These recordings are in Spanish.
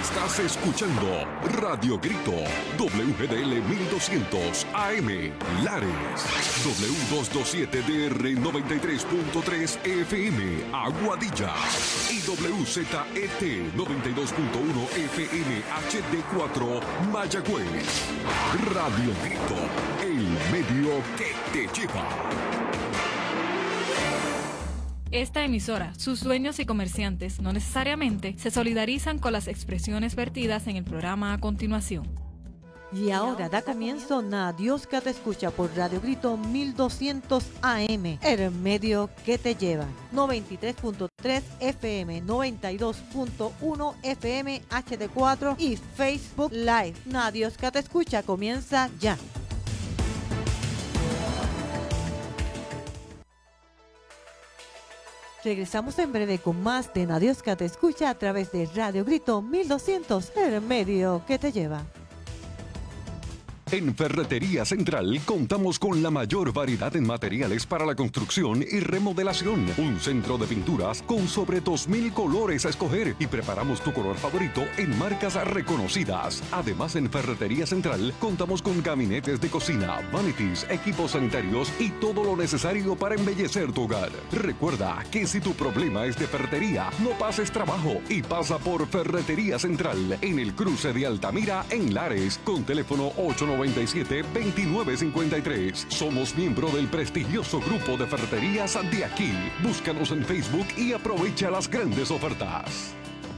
Estás escuchando Radio Grito, WGDL 1200 AM, Lares, W227DR 93.3 FM, Aguadilla, y WZET 92.1 FM HD4, Mayagüez. Radio Grito, el medio que te lleva. Esta emisora, sus dueños y comerciantes no necesariamente se solidarizan con las expresiones vertidas en el programa a continuación. Y ahora da comienzo Na Dios que te escucha por Radio Grito 1200 AM, el medio que te lleva. 93.3 FM, 92.1 FM HD4 y Facebook Live. Na Dios que te escucha comienza ya. Regresamos en breve con más de Na Dios que te escucha a través de Radio Grito 1200, el medio que te lleva. En Ferretería Central contamos con la mayor variedad en materiales para la construcción y remodelación. Un centro de pinturas con sobre 2,000 colores a escoger y preparamos tu color favorito en marcas reconocidas. Además, en Ferretería Central contamos con gabinetes de cocina, vanities, equipos sanitarios y todo lo necesario para embellecer tu hogar. Recuerda que si tu problema es de ferretería, no pases trabajo y pasa por Ferretería Central en el cruce de Altamira en Lares con teléfono 897-2953. Somos miembro del prestigioso grupo de ferreterías de aquí. Búscanos en Facebook y aprovecha las grandes ofertas.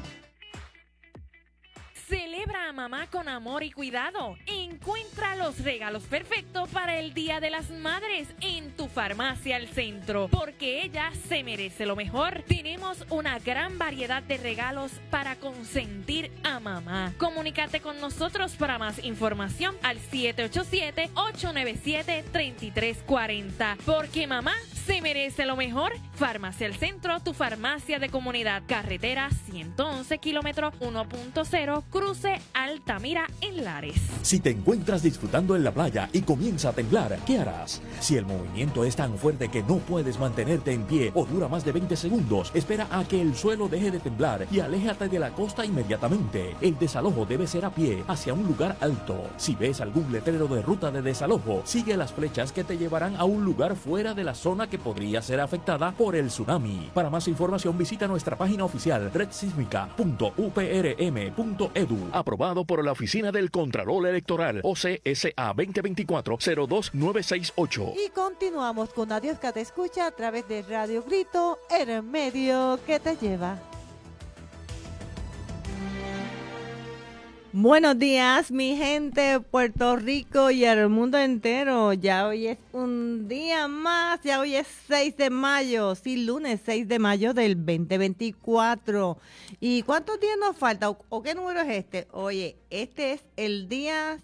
Celebra a mamá con amor y cuidado. Encuentra los regalos perfectos para el Día de las Madres en tu farmacia al centro, porque ella se merece lo mejor. Tenemos una gran variedad de regalos para consentir a mamá. Comunícate con nosotros para más información al 787-897-3340, porque mamá se merece lo mejor. Farmacia al Centro, tu farmacia de comunidad. Carretera 111, kilómetro 1.0, cruce Altamira en Lares. Si te encuentras disfrutando en la playa y comienza a temblar, ¿qué harás? Si el movimiento es tan fuerte que no puedes mantenerte en pie o dura más de 20 segundos, espera a que el suelo deje de temblar y aléjate de la costa inmediatamente. El desalojo debe ser a pie, hacia un lugar alto. Si ves algún letrero de ruta de desalojo, sigue las flechas que te llevarán a un lugar fuera de la zona que podría ser afectada por el tsunami. Para más información visita nuestra página oficial redsísmica.uprm.edu, aprobado por la Oficina del Contralor Electoral, OCSA 2024-02968. Y continuamos con Na Dios que te escucha a través de Radio Grito, el medio que te lleva. Buenos días, mi gente de Puerto Rico y el mundo entero. Ya hoy es un día más, ya hoy es 6 de mayo, sí, lunes 6 de mayo del 2024. ¿Y cuántos días nos falta? ¿O qué número es este? Oye, este es el día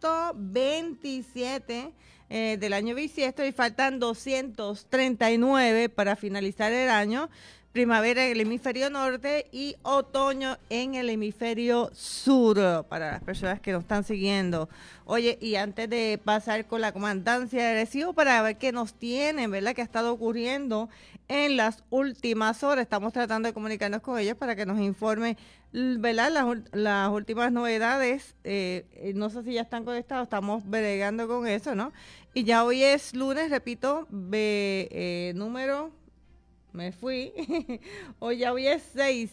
127 del año bisiesto y faltan 239 para finalizar el año. Primavera en el hemisferio norte y otoño en el hemisferio sur, para las personas que nos están siguiendo. Oye, y antes de pasar con la comandancia de Arecibo para ver qué nos tienen, ¿verdad?, qué ha estado ocurriendo en las últimas horas, estamos tratando de comunicarnos con ellos para que nos informen, ¿verdad?, las últimas novedades. No sé si ya están conectados, estamos bregando con eso, ¿no? Y ya hoy es lunes, repito, número... Me fui. Hoy es 6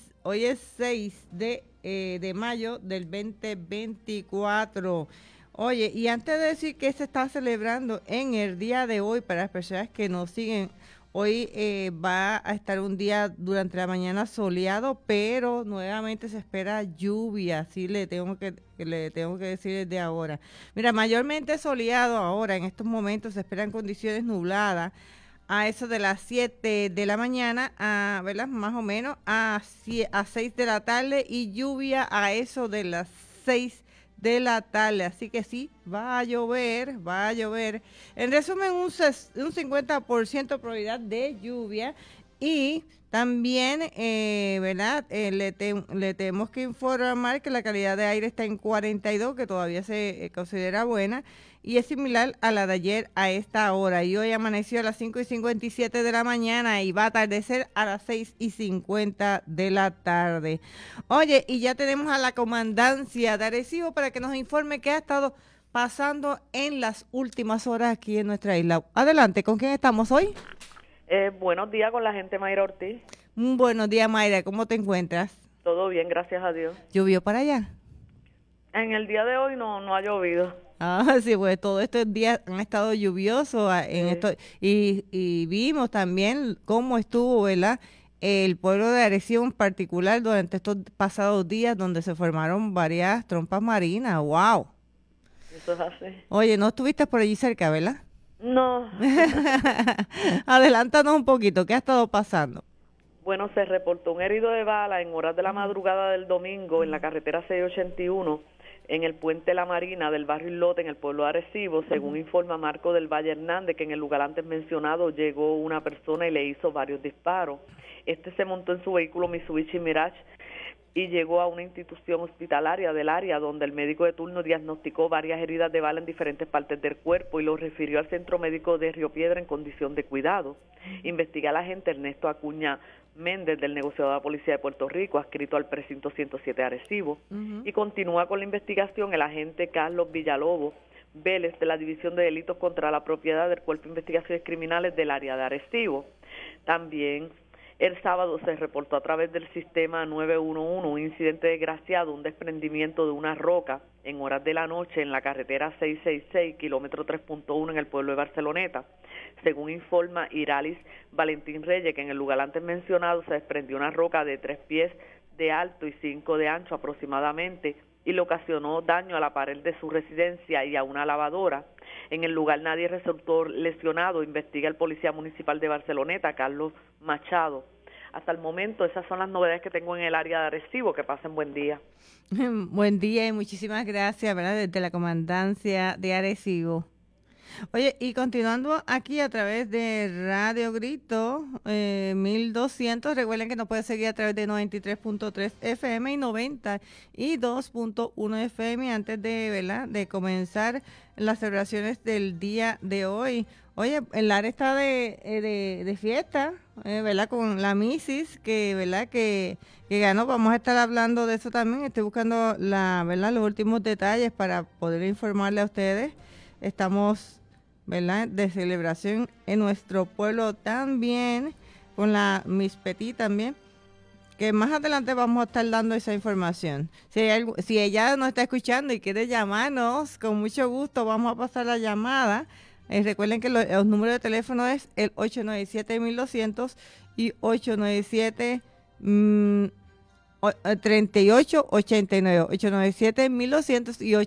de mayo del 2024. Oye, y antes de decir que se está celebrando en el día de hoy, para las personas que nos siguen, hoy va a estar un día durante la mañana soleado, pero nuevamente se espera lluvia, así le tengo que decir desde ahora. Mira, mayormente soleado ahora, en estos momentos se esperan condiciones nubladas, a eso de las 7 de la mañana, ¿verdad?, más o menos, a 6 de la tarde, y lluvia a eso de las 6 de la tarde. Así que sí, va a llover. En resumen, un 50% probabilidad de lluvia. Y también, ¿verdad?, le tenemos que informar que la calidad de aire está en 42, que todavía se considera buena. y es similar a la de ayer a esta hora. Y hoy amaneció a las 5:57 de la mañana y va a atardecer a las 6:50 de la tarde. Oye, y ya tenemos a la comandancia de Arecibo para que nos informe qué ha estado pasando en las últimas horas aquí en nuestra isla. Adelante, ¿con quién estamos hoy? Buenos días, con la gente Mayra Ortiz. Buenos días, Mayra, ¿cómo te encuentras? Todo bien, gracias a Dios. ¿Llovió para allá? En el día de hoy no ha llovido. Sí, pues todos estos días han estado lluviosos en esto, y vimos también cómo estuvo, ¿verdad?, el pueblo de Arecibo en particular durante estos pasados días donde se formaron varias trompas marinas. ¡Wow! Eso es así. Oye, ¿no estuviste por allí cerca, verdad? No. Adelántanos un poquito, ¿qué ha estado pasando? Bueno, se reportó un herido de bala en horas de la madrugada del domingo en la carretera 681 en el puente La Marina del barrio Islote en el pueblo de Arecibo. Según informa Marco del Valle Hernández, que en el lugar antes mencionado llegó una persona y le hizo varios disparos. Este se montó en su vehículo Mitsubishi Mirage y llegó a una institución hospitalaria del área donde el médico de turno diagnosticó varias heridas de bala en diferentes partes del cuerpo y lo refirió al centro médico de Río Piedra en condición de cuidado. Investiga el agente Ernesto Acuña Méndez del negociado de la Policía de Puerto Rico, adscrito al precinto 107 de Arecibo, y continúa con la investigación el agente Carlos Villalobos Vélez de la División de Delitos contra la Propiedad del Cuerpo de Investigaciones Criminales del área de Arecibo. También el sábado se reportó a través del sistema 911 un incidente desgraciado, un desprendimiento de una roca en horas de la noche en la carretera 666, kilómetro 3.1 en el pueblo de Barceloneta. Según informa Iralis Valentín Reyes, que en el lugar antes mencionado se desprendió una roca de 3 pies de alto y 5 de ancho aproximadamente y le ocasionó daño a la pared de su residencia y a una lavadora. En el lugar nadie resultó lesionado, investiga el policía municipal de Barceloneta, Carlos Machado. Hasta el momento esas son las novedades que tengo en el área de Arecibo. Que pasen buen día. Buen día y muchísimas gracias, ¿verdad?, desde la comandancia de Arecibo. Oye, y continuando aquí a través de Radio Grito 1200, recuerden que nos pueden seguir a través de 93.3 FM y 92.1 FM antes de, ¿verdad?, de comenzar las celebraciones del día de hoy. Oye, el área está de fiesta, ¿verdad?, con la Misis, que, ¿verdad?, que ganó. Vamos a estar hablando de eso también. Estoy buscando ¿verdad?, los últimos detalles para poder informarle a ustedes. Estamos, ¿verdad?, de celebración en nuestro pueblo también, con la Miss Petit también, que más adelante vamos a estar dando esa información. Si ella nos está escuchando y quiere llamarnos, con mucho gusto vamos a pasar la llamada. Recuerden que los números de teléfono es el 897-1200 y 897-3889, 897-1200 y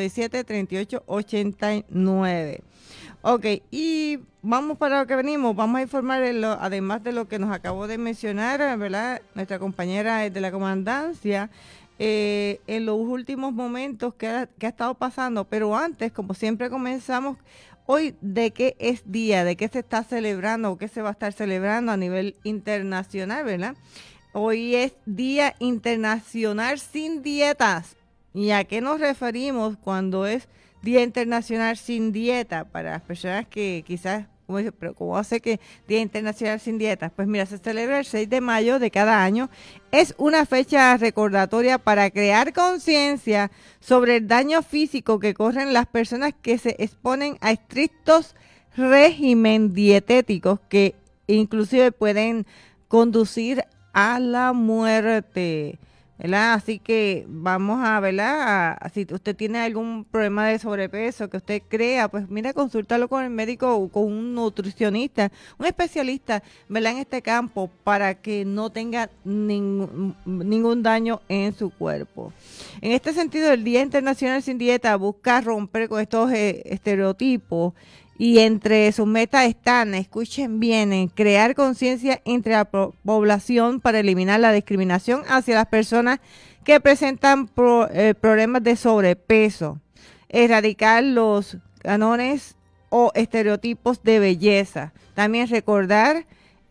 897-3889. Ok, y vamos para lo que venimos. Vamos a informar, además de lo que nos acabó de mencionar, ¿verdad?, nuestra compañera de la comandancia, en los últimos momentos que ha estado pasando. Pero antes, como siempre, comenzamos hoy de qué es día, de qué se está celebrando o qué se va a estar celebrando a nivel internacional, ¿verdad? Hoy es Día Internacional Sin Dietas. ¿Y a qué nos referimos cuando es Día Internacional Sin Dieta? Para las personas que quizás, pero ¿cómo hace que Día Internacional Sin Dietas? Pues mira, se celebra el 6 de mayo de cada año. Es una fecha recordatoria para crear conciencia sobre el daño físico que corren las personas que se exponen a estrictos régimen dietéticos que inclusive pueden conducir a la muerte, ¿verdad? Así que vamos a, ¿verdad?, si usted tiene algún problema de sobrepeso que usted crea, pues mira, consúltalo con el médico o con un nutricionista, un especialista, ¿verdad?, en este campo, para que no tenga ningún daño en su cuerpo. En este sentido, el Día Internacional Sin Dieta busca romper con estos estereotipos. Y entre sus metas están, escuchen bien, en crear conciencia entre la población para eliminar la discriminación hacia las personas que presentan problemas de sobrepeso, erradicar los cánones o estereotipos de belleza. También recordar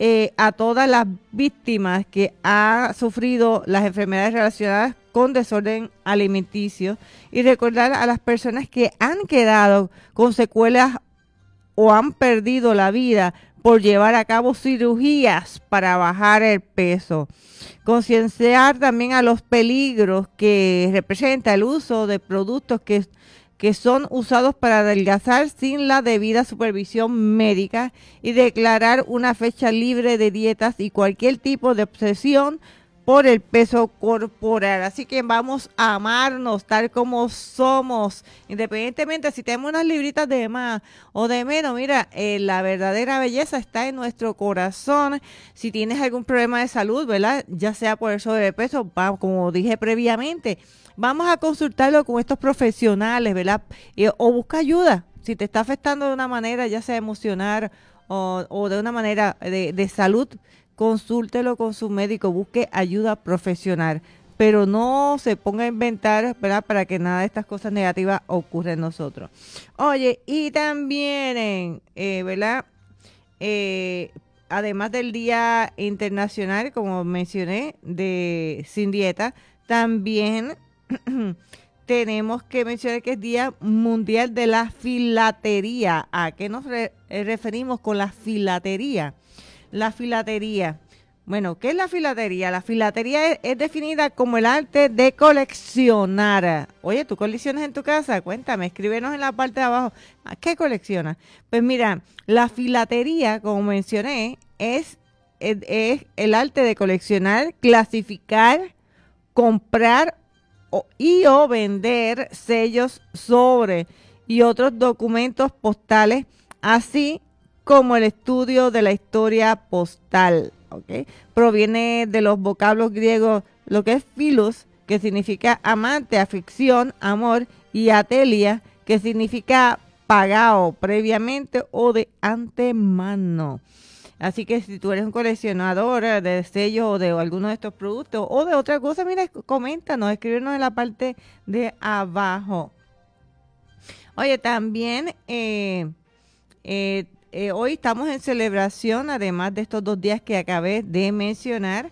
a todas las víctimas que han sufrido las enfermedades relacionadas con desorden alimenticio y recordar a las personas que han quedado con secuelas o han perdido la vida por llevar a cabo cirugías para bajar el peso. Concienciar también a los peligros que representa el uso de productos que son usados para adelgazar sin la debida supervisión médica y declarar una fecha libre de dietas y cualquier tipo de obsesión por el peso corporal. Así que vamos a amarnos tal como somos, independientemente si tenemos unas libritas de más o de menos. Mira, la verdadera belleza está en nuestro corazón. Si tienes algún problema de salud, ¿verdad? Ya sea por el sobrepeso, como dije previamente, vamos a consultarlo con estos profesionales, ¿verdad? O busca ayuda. Si te está afectando de una manera, ya sea emocional o de una manera de salud, consúltelo con su médico, busque ayuda profesional. Pero no se ponga a inventar, ¿verdad? Para que nada de estas cosas negativas ocurra en nosotros. Oye, y también, ¿verdad? Además del Día Internacional, como mencioné, de Sin Dieta, también tenemos que mencionar que es Día Mundial de la Filatería. ¿A qué nos referimos con la filatería? La filatería. Bueno, ¿qué es la filatería? La filatería es definida como el arte de coleccionar. Oye, ¿tú coleccionas en tu casa? Cuéntame, escríbenos en la parte de abajo. ¿Qué coleccionas? Pues mira, la filatería, como mencioné, es el arte de coleccionar, clasificar, comprar o vender sellos, sobre y otros documentos postales, así como el estudio de la historia postal. ¿Okay? Proviene de los vocablos griegos, lo que es philos, que significa amante, afección, amor, y atelia, que significa pagado previamente o de antemano. Así que si tú eres un coleccionador de sellos o de alguno de estos productos o de otra cosa, mira, coméntanos, escríbenos en la parte de abajo. Oye, también hoy estamos en celebración, además de estos 2 días que acabé de mencionar,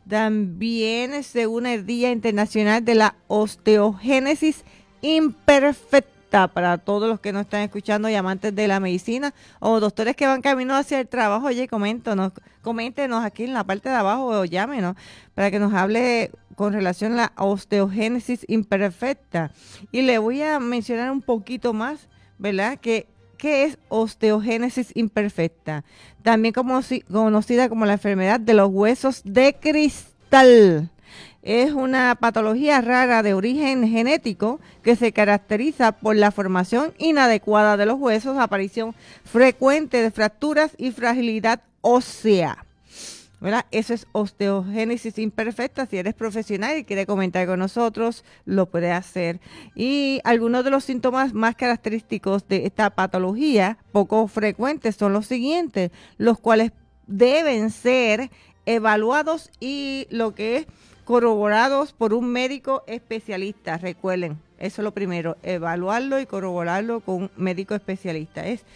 también se une el Día Internacional de la Osteogénesis Imperfecta. Para todos los que nos están escuchando y amantes de la medicina o doctores que van camino hacia el trabajo, oye, coméntenos aquí en la parte de abajo o llámenos para que nos hable con relación a la osteogénesis imperfecta. Y le voy a mencionar un poquito más, ¿verdad? ¿Qué es osteogénesis imperfecta? También conocida como la enfermedad de los huesos de cristal. Es una patología rara de origen genético que se caracteriza por la formación inadecuada de los huesos, aparición frecuente de fracturas y fragilidad ósea. ¿Verdad? Eso es osteogénesis imperfecta. Si eres profesional y quiere comentar con nosotros, lo puede hacer. Y algunos de los síntomas más característicos de esta patología, poco frecuentes, son los siguientes, los cuales deben ser evaluados y lo que es corroborados por un médico especialista. Recuerden, eso es lo primero, evaluarlo y corroborarlo con un médico especialista. Es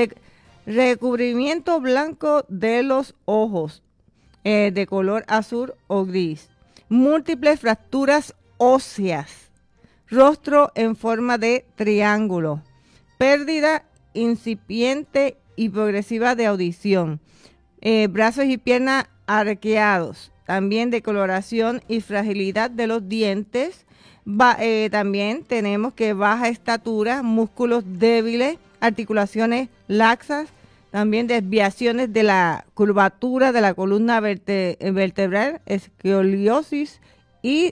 recubrimiento blanco de los ojos, de color azul o gris, múltiples fracturas óseas, rostro en forma de triángulo, pérdida incipiente y progresiva de audición, brazos y piernas arqueados, también decoloración y fragilidad de los dientes. También tenemos que baja estatura, músculos débiles, articulaciones laxas, también desviaciones de la curvatura de la columna vertebral, escoliosis y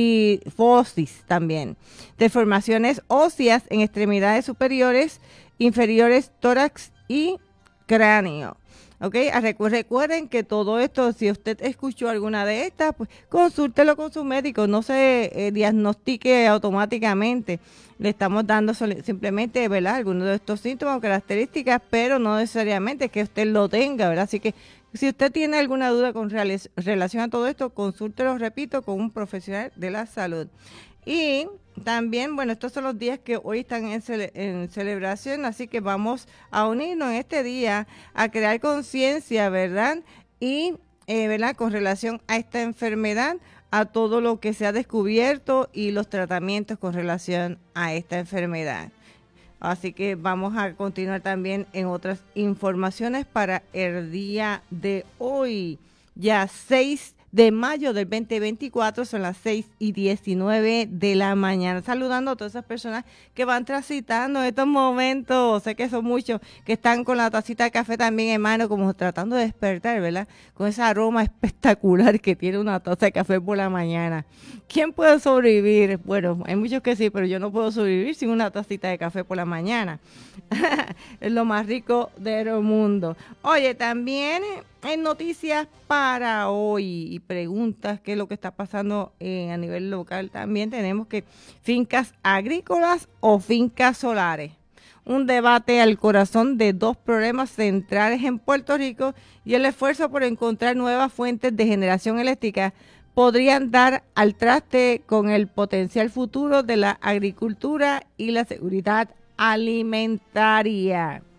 cifosis también. Deformaciones óseas en extremidades superiores, inferiores, tórax y cráneo. ¿Ok? Recuerden que todo esto, si usted escuchó alguna de estas, pues consúltelo con su médico, no se diagnostique automáticamente. Le estamos dando simplemente, ¿verdad?, algunos de estos síntomas o características, pero no necesariamente que usted lo tenga, ¿verdad? Así que si usted tiene alguna duda con relación a todo esto, consúltelo, repito, con un profesional de la salud. Y también, bueno, estos son los días que hoy están en celebración, así que vamos a unirnos en este día a crear conciencia, ¿verdad? y, ¿verdad?, con relación a esta enfermedad, a todo lo que se ha descubierto y los tratamientos con relación a esta enfermedad. Así que vamos a continuar también en otras informaciones para el día de hoy, ya 6 de mayo del 2024, son las 6:19 de la mañana. Saludando a todas esas personas que van transitando en estos momentos, sé que son muchos, que están con la tacita de café también en mano, como tratando de despertar, ¿verdad? Con ese aroma espectacular que tiene una taza de café por la mañana. ¿Quién puede sobrevivir? Bueno, hay muchos que sí, pero yo no puedo sobrevivir sin una tacita de café por la mañana. Es lo más rico del mundo. Oye, también en noticias para hoy y preguntas, qué es lo que está pasando a nivel local, también tenemos que fincas agrícolas o fincas solares. Un debate al corazón de dos problemas centrales en Puerto Rico y el esfuerzo por encontrar nuevas fuentes de generación eléctrica podrían dar al traste con el potencial futuro de la agricultura y la seguridad alimentaria.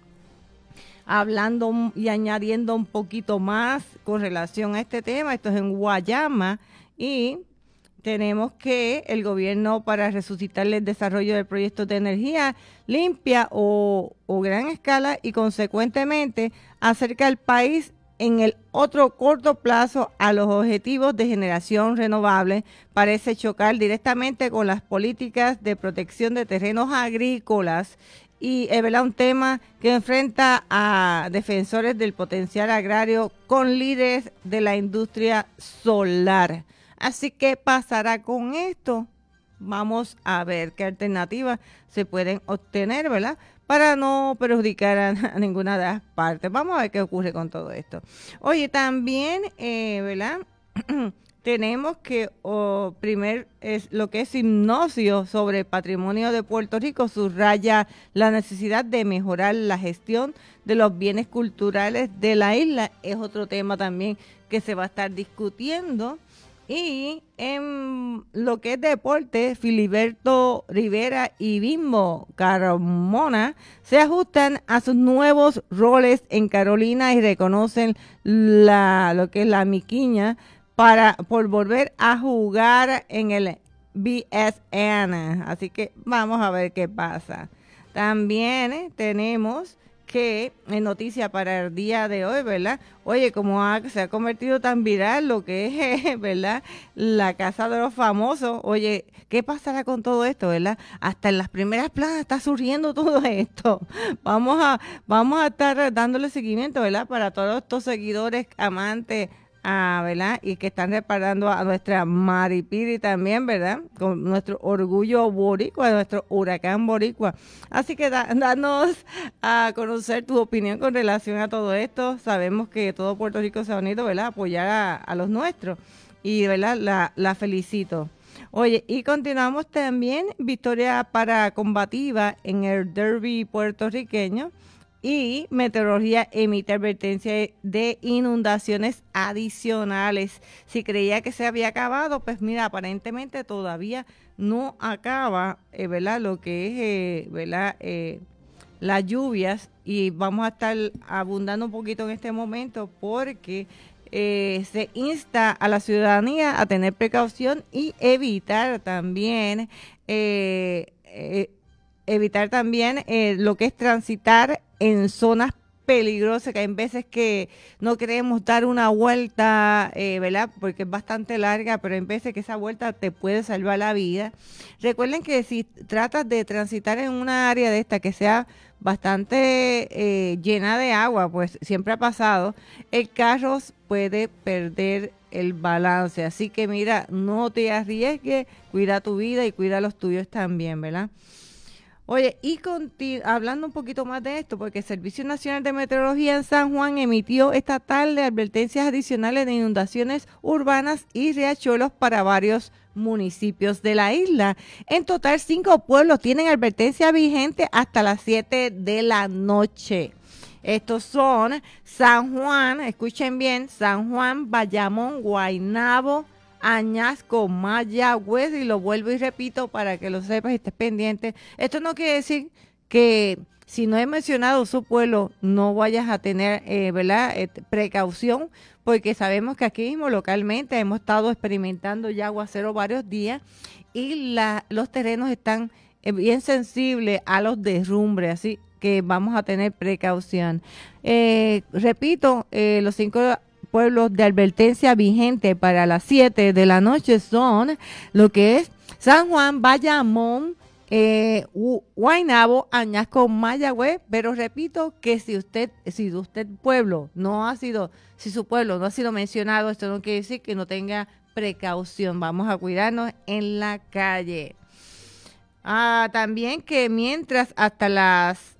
Hablando y añadiendo un poquito más con relación a este tema, esto es en Guayama y tenemos que el gobierno, para resucitar el desarrollo de proyectos de energía limpia o gran escala y consecuentemente acerca al país en el otro corto plazo a los objetivos de generación renovable, parece chocar directamente con las políticas de protección de terrenos agrícolas y es verdad un tema que enfrenta a defensores del potencial agrario con líderes de la industria solar. Así que pasará con esto. Vamos a ver qué alternativas se pueden obtener, ¿verdad?, para no perjudicar a ninguna de las partes. Vamos a ver qué ocurre con todo esto. Oye, también, ¿verdad?, tenemos que lo que es Hipnosio sobre patrimonio de Puerto Rico subraya la necesidad de mejorar la gestión de los bienes culturales de la isla. Es otro tema también que se va a estar discutiendo. Y en lo que es deporte, Filiberto Rivera y Bimbo Carmona se ajustan a sus nuevos roles en Carolina y reconocen lo que es la miquiña por volver a jugar en el BSN. Así que vamos a ver qué pasa. También tenemos que en noticia para el día de hoy, ¿verdad? Oye, como se ha convertido tan viral lo que es, ¿verdad?, la Casa de los Famosos. Oye, ¿qué pasará con todo esto, verdad? Hasta en las primeras planas está surgiendo todo esto. Vamos a estar dándole seguimiento, ¿verdad?, para todos estos seguidores amantes, ¿verdad?, y que están reparando a nuestra Maripiri también, ¿verdad?, con nuestro orgullo boricua, nuestro huracán boricua. Así que danos a conocer tu opinión con relación a todo esto. Sabemos que todo Puerto Rico se ha unido, ¿verdad?, a apoyar a los nuestros y, ¿verdad?, la felicito. Oye, y continuamos también, victoria para combativa en el derby puertorriqueño. Y Meteorología emite advertencia de inundaciones adicionales. Si creía que se había acabado, pues mira, aparentemente todavía no acaba, ¿verdad?, lo que es, ¿verdad?, las lluvias. Y vamos a estar abundando un poquito en este momento porque se insta a la ciudadanía a tener precaución y evitar también lo que es transitar en zonas peligrosas, que hay veces que no queremos dar una vuelta, ¿verdad?, porque es bastante larga, pero hay veces que esa vuelta te puede salvar la vida. Recuerden que si tratas de transitar en una área de esta que sea bastante llena de agua, pues siempre ha pasado, el carro puede perder el balance. Así que mira, no te arriesgues, cuida tu vida y cuida los tuyos también, ¿verdad? Oye, y hablando un poquito más de esto, porque el Servicio Nacional de Meteorología en San Juan emitió esta tarde advertencias adicionales de inundaciones urbanas y riachuelos para varios municipios de la isla. En total, 5 pueblos tienen advertencia vigente hasta las 7 de la noche. Estos son San Juan, escuchen bien, San Juan, Bayamón, Guaynabo, Añasco, Mayagüez, y lo vuelvo y repito para que lo sepas y estés pendiente. Esto no quiere decir que si no he mencionado su pueblo, no vayas a tener, ¿verdad? Precaución, porque sabemos que aquí mismo localmente hemos estado experimentando ya aguacero varios días y los terrenos están bien sensibles a los derrumbres, así que vamos a tener precaución. Repito, los 5 pueblos de advertencia vigente para las 7 de la noche son lo que es San Juan, Bayamón, Guaynabo, Añasco, Mayagüez, pero repito que si su pueblo no ha sido mencionado, esto no quiere decir que no tenga precaución. Vamos a cuidarnos en la calle. También que mientras hasta las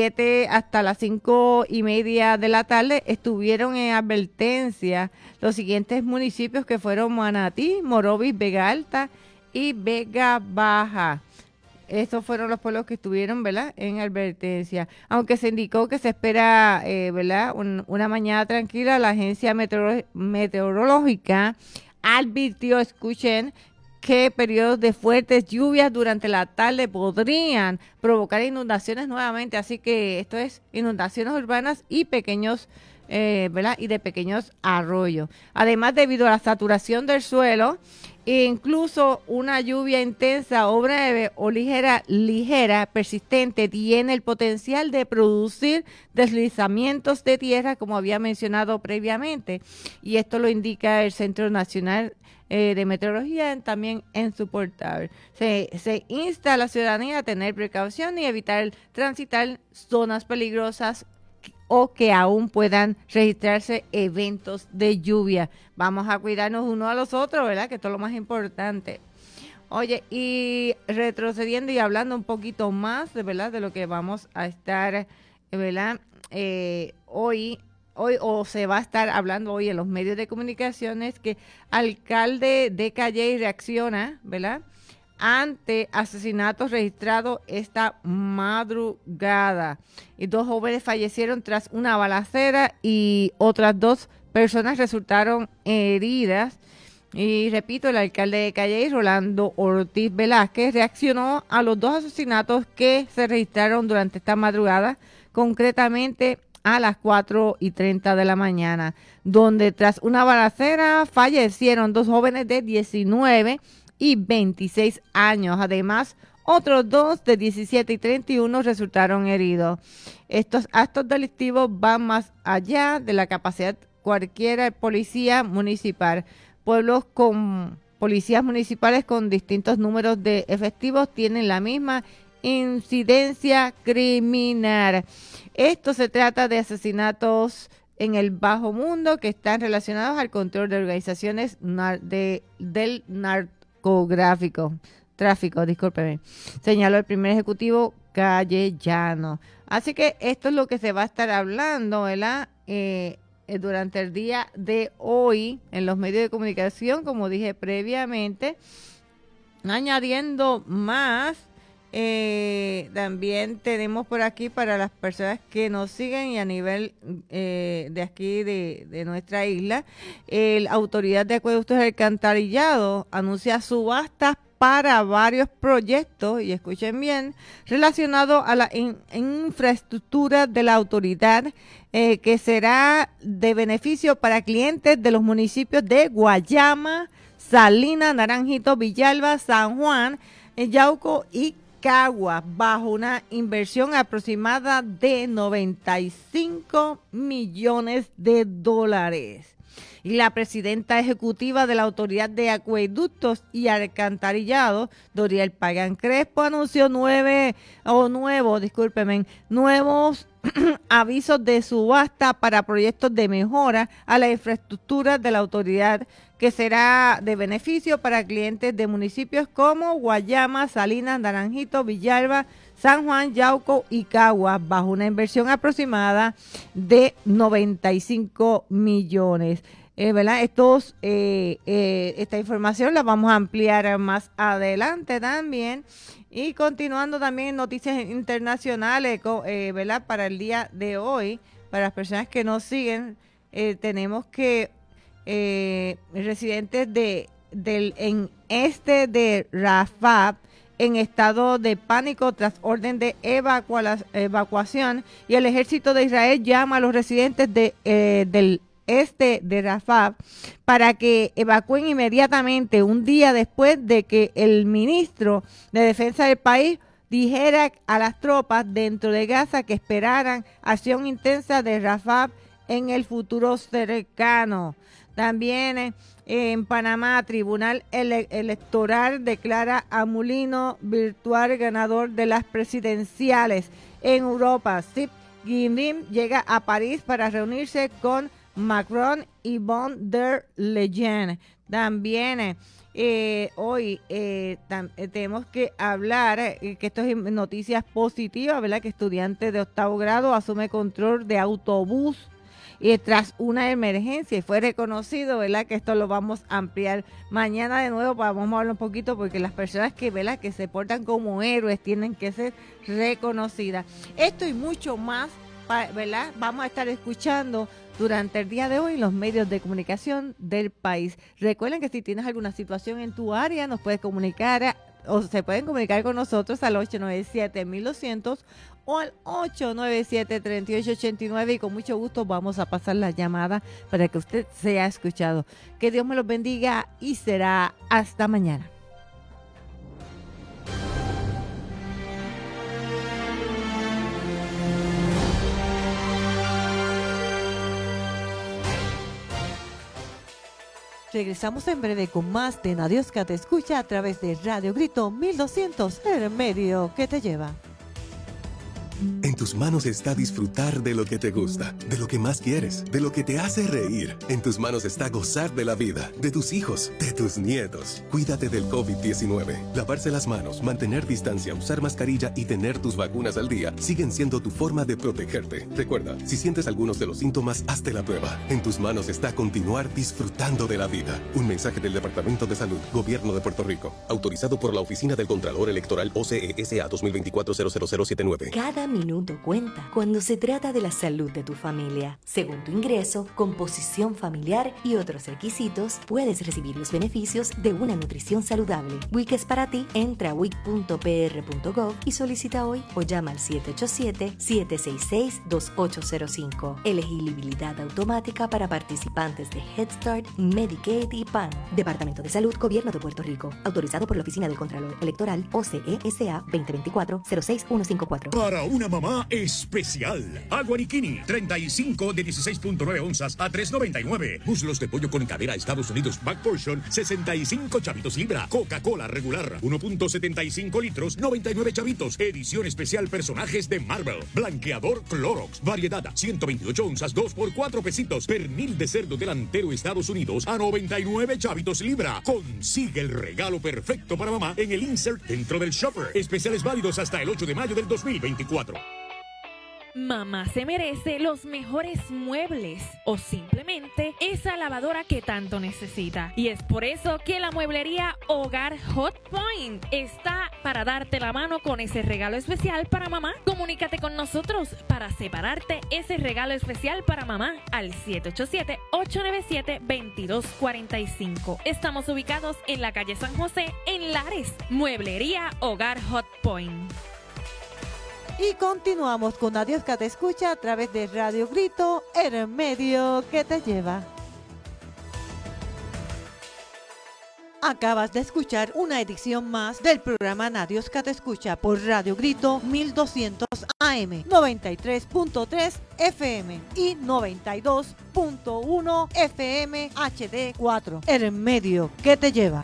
5:30 de la tarde estuvieron en advertencia los siguientes municipios que fueron Manatí, Morovis, Vega Alta y Vega Baja. Estos fueron los pueblos que estuvieron, ¿verdad?, en advertencia. Aunque se indicó que se espera, ¿verdad?, una mañana tranquila, la agencia meteorológica advirtió, escuchen, que periodos de fuertes lluvias durante la tarde podrían provocar inundaciones nuevamente. Así que esto es inundaciones urbanas y pequeños, ¿verdad?, y de pequeños arroyos. Además, debido a la saturación del suelo, incluso una lluvia intensa o breve o ligera, persistente, tiene el potencial de producir deslizamientos de tierra, como había mencionado previamente. Y esto lo indica el Centro Nacional de Meteorología también en su portal. Se insta a la ciudadanía a tener precaución y evitar transitar zonas peligrosas o que aún puedan registrarse eventos de lluvia. Vamos a cuidarnos uno a los otros, ¿verdad? Que esto es lo más importante. Oye, y retrocediendo y hablando un poquito más, de verdad, de lo que vamos a estar, ¿verdad? Hoy o se va a estar hablando hoy en los medios de comunicaciones, que alcalde de Calley reacciona, ¿verdad?, ante asesinatos registrados esta madrugada. Y 2 jóvenes fallecieron tras una balacera y otras 2 personas resultaron heridas. Y repito, el alcalde de Calley, Rolando Ortiz Velázquez, reaccionó a los 2 asesinatos que se registraron durante esta madrugada, concretamente a las 4:30 de la mañana, donde tras una balacera fallecieron 2 jóvenes de 19 y 26 años. Además, otros 2 de 17 y 31 resultaron heridos. Estos actos delictivos van más allá de la capacidad cualquiera policía municipal. Pueblos con policías municipales con distintos números de efectivos tienen la misma incidencia criminal. Esto se trata de asesinatos en el bajo mundo que están relacionados al control de organizaciones del tráfico, discúlpeme, señaló el primer ejecutivo Callellano. Así que esto es lo que se va a estar hablando, ¿verdad?, durante el día de hoy en los medios de comunicación, como dije previamente, añadiendo más. También tenemos por aquí para las personas que nos siguen y a nivel de aquí de nuestra isla, la Autoridad de Acueductos y Alcantarillado anuncia subastas para varios proyectos, y escuchen bien, relacionados a la infraestructura de la autoridad, que será de beneficio para clientes de los municipios de Guayama, Salinas, Naranjito, Villalba, San Juan, Yauco y Caguas, bajo una inversión aproximada de $95 millones. Y la presidenta ejecutiva de la Autoridad de Acueductos y Alcantarillado, Doriel Pagan Crespo, anunció nuevos avisos de subasta para proyectos de mejora a la infraestructura de la autoridad, que será de beneficio para clientes de municipios como Guayama, Salinas, Naranjito, Villalba, San Juan, Yauco y Caguas, bajo una inversión aproximada de $95 millones. ¿Verdad? Esta información la vamos a ampliar más adelante también. Y continuando también noticias internacionales, ¿verdad?, para el día de hoy, para las personas que nos siguen, tenemos que residentes de Rafah, en estado de pánico tras orden de evacuación, y el ejército de Israel llama a los residentes del este de Rafah para que evacúen inmediatamente, un día después de que el ministro de Defensa del país dijera a las tropas dentro de Gaza que esperaran acción intensa de Rafah en el futuro cercano. También en Panamá, Tribunal Electoral declara a Mulino virtual ganador de las presidenciales. En Europa, Xi Jinping llega a París para reunirse con Macron y von der Leyen. También hoy tenemos que hablar, que esto es noticias positivas, ¿verdad? Que estudiante de 8º grado asume control de autobús tras una emergencia y fue reconocido, ¿verdad? Que esto lo vamos a ampliar mañana de nuevo, vamos a hablar un poquito porque las personas que, ¿verdad?, que se portan como héroes tienen que ser reconocidas. Esto y mucho más, ¿verdad?, vamos a estar escuchando durante el día de hoy en los medios de comunicación del país. Recuerden que si tienes alguna situación en tu área, nos puedes comunicar o se pueden comunicar con nosotros al 897-1200 o al 897-3889 y con mucho gusto vamos a pasar la llamada para que usted sea escuchado. Que Dios me los bendiga y será hasta mañana. Regresamos en breve con más de Nadiosca Te Escucha a través de Radio Grito 1200, el medio que te lleva. En tus manos está disfrutar de lo que te gusta, de lo que más quieres, de lo que te hace reír. En tus manos está gozar de la vida, de tus hijos, de tus nietos. Cuídate del COVID-19. Lavarse las manos, mantener distancia, usar mascarilla y tener tus vacunas al día siguen siendo tu forma de protegerte. Recuerda, si sientes algunos de los síntomas, hazte la prueba. En tus manos está continuar disfrutando de la vida. Un mensaje del Departamento de Salud, Gobierno de Puerto Rico. Autorizado por la Oficina del Contralor Electoral OCE-SA 2024-00079. Cada minuto cuenta cuando se trata de la salud de tu familia. Según tu ingreso, composición familiar y otros requisitos, puedes recibir los beneficios de una nutrición saludable. WIC es para ti. Entra a wic.pr.gov y solicita hoy o llama al 787-766-2805. Elegibilidad automática para participantes de Head Start, Medicaid y PAN. Departamento de Salud, Gobierno de Puerto Rico. Autorizado por la Oficina del Contralor Electoral OCE-SA 2024-06154. Para una mamá especial. Agua Nikini, 35 de 16.9 onzas a $3.99. Muslos de pollo con cadera Estados Unidos Back Portion, 65 chavitos libra. Coca-Cola regular, 1.75 litros, 99 chavitos. Edición especial personajes de Marvel. Blanqueador Clorox. Variedad, 128 onzas, 2 por 4 pesitos. Pernil de cerdo delantero Estados Unidos a 99 chavitos libra. Consigue el regalo perfecto para mamá en el insert dentro del shopper. Especiales válidos hasta el 8 de mayo del 2024. Mamá se merece los mejores muebles o simplemente esa lavadora que tanto necesita. Y es por eso que la mueblería Hogar Hot Point está para darte la mano con ese regalo especial para mamá. Comunícate con nosotros para separarte ese regalo especial para mamá al 787-897-2245. Estamos ubicados en la calle San José en Lares. Mueblería Hogar Hot Point. Y continuamos con Nadiosca Te Escucha a través de Radio Grito, el medio que te lleva. Acabas de escuchar una edición más del programa Nadiosca Te Escucha por Radio Grito 1200 AM, 93.3 FM y 92.1 FM HD4, el medio que te lleva.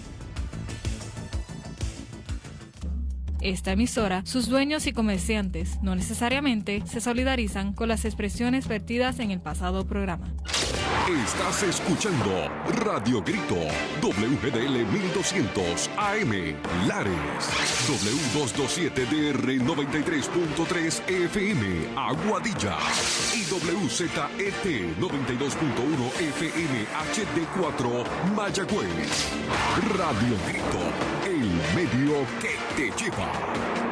Esta emisora, sus dueños y comerciantes no necesariamente se solidarizan con las expresiones vertidas en el pasado programa. Estás escuchando Radio Grito, WGDL 1200 AM, Lares, W227DR 93.3 FM, Aguadilla y WZET 92.1 FM HD4, Mayagüez. Radio Grito, el medio que te lleva.